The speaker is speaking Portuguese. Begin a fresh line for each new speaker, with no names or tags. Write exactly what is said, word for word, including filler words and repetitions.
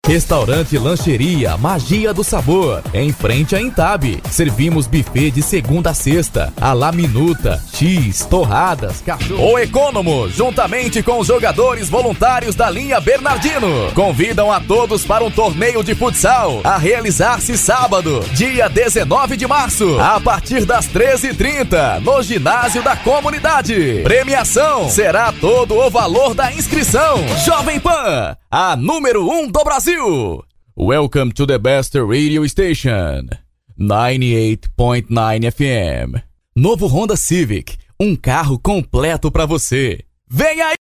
Restaurante Lancheria Magia do Sabor, em frente à Intab. Servimos buffet de segunda a sexta, a la minuta, X, torradas, cachorro. O Econômo, juntamente com os jogadores voluntários da linha Bernardino, convidam a todos para um torneio de futsal a realizar-se sábado, dia dezenove de março, a partir das treze e trinta, no ginásio da comunidade. Premiação será todo o valor da inscrição. Jovem Pan, a número um do Brasil. Welcome to the best radio station, ninety-eight point nine F M. Novo Honda Civic, um carro completo para você. Vem aí!